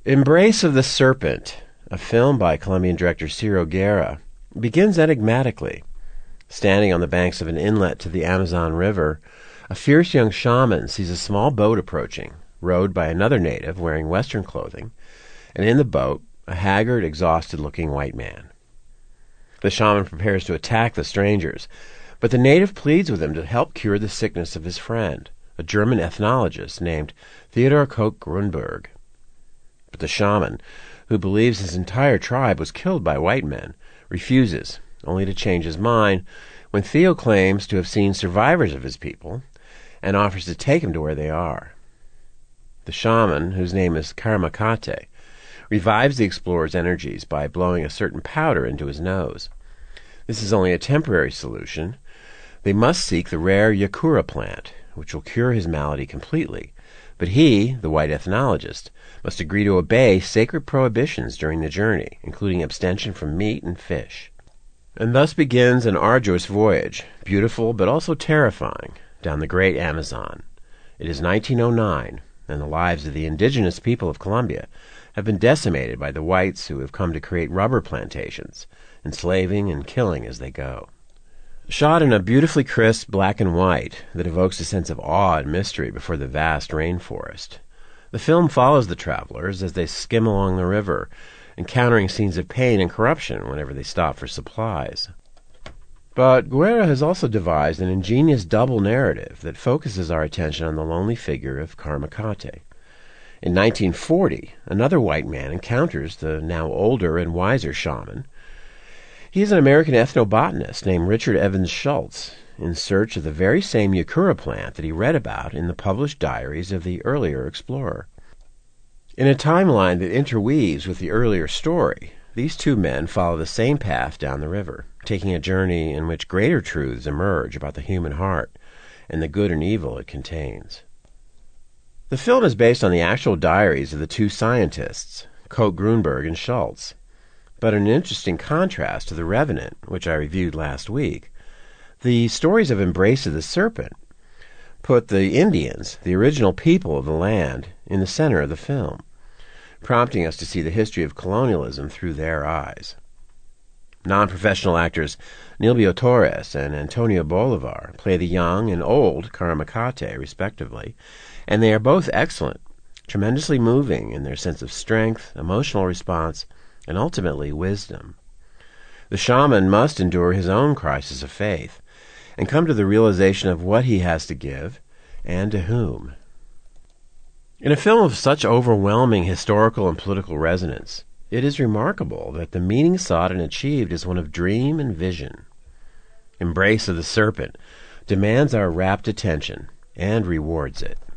Embrace of the Serpent, a film by Colombian director Ciro Guerra, begins enigmatically. Standing on the banks of an inlet to the Amazon River, a fierce young shaman sees a small boat approaching, rowed by another native wearing Western clothing, and in the boat, a haggard, exhausted-looking white man. The shaman prepares to attack the strangers, but the native pleads with him to help cure the sickness of his friend, a German ethnologist named Theodor Koch-Grunberg. But the shaman, who believes his entire tribe was killed by white men, refuses, only to change his mind when Theo claims to have seen survivors of his people and offers to take him to where they are. The shaman, whose name is Karmakate, revives the explorer's energies by blowing a certain powder into his nose. This is only a temporary solution. They must seek the rare Yakura plant, which will cure his malady completely, but he, the white ethnologist, must agree to obey sacred prohibitions during the journey, including abstention from meat and fish. And thus begins an arduous voyage, beautiful but also terrifying, down the great Amazon. It is 1909, and the lives of the indigenous people of Colombia have been decimated by the whites who have come to create rubber plantations, enslaving and killing as they go. Shot in a beautifully crisp black and white that evokes a sense of awe and mystery before the vast rainforest, the film follows the travelers as they skim along the river, encountering scenes of pain and corruption whenever they stop for supplies. But Guerra has also devised an ingenious double narrative that focuses our attention on the lonely figure of Karmakate. In 1940, another white man encounters the now older and wiser shaman. He is an American ethnobotanist named Richard Evans Schultz, in search of the very same Yakura plant that he read about in the published diaries of the earlier explorer. In a timeline that interweaves with the earlier story, these two men follow the same path down the river, taking a journey in which greater truths emerge about the human heart and the good and evil it contains. The film is based on the actual diaries of the two scientists, Koch-Grunberg and Schultz, but in an interesting contrast to The Revenant, which I reviewed last week, the stories of Embrace of the Serpent put the Indians, the original people of the land, in the center of the film, prompting us to see the history of colonialism through their eyes. Non-professional actors Nilbio Torres and Antonio Bolivar play the young and old Karmakate, respectively, and they are both excellent, tremendously moving in their sense of strength, emotional response, and ultimately wisdom. The shaman must endure his own crisis of faith and come to the realization of what he has to give and to whom. In a film of such overwhelming historical and political resonance, it is remarkable that the meaning sought and achieved is one of dream and vision. Embrace of the Serpent demands our rapt attention and rewards it.